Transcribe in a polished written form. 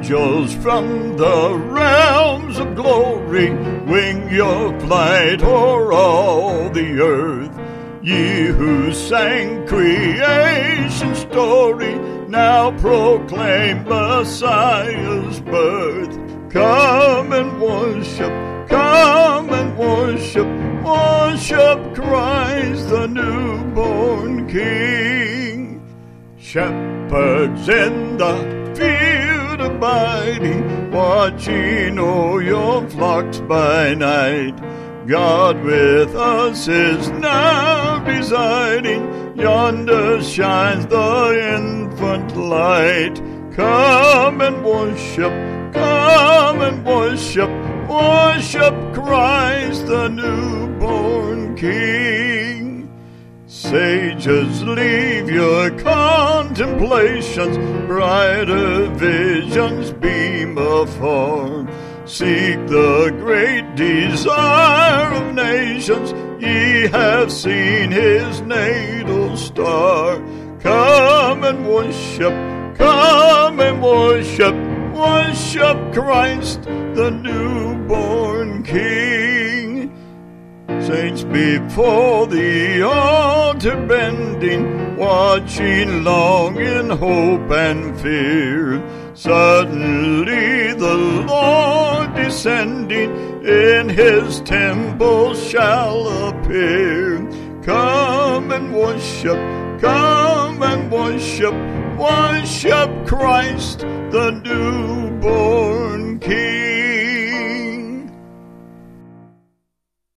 angels from the realms of glory wing your flight o'er all the earth. Ye who sang creation's story now proclaim Messiah's birth. Come and worship, worship Christ the newborn King. Shepherds in the field abiding, watching o'er your flocks by night. God with us is now residing, yonder shines the infant light. Come and worship, worship Christ the newborn King. Sages, leave your contemplations, brighter visions beam afar. Seek the great desire of nations, ye have seen his natal star. Come and worship, worship Christ the newborn King. Saints before the altar bending, watching long in hope and fear. Suddenly the Lord descending in his temple shall appear. Come and worship, worship Christ the newborn King.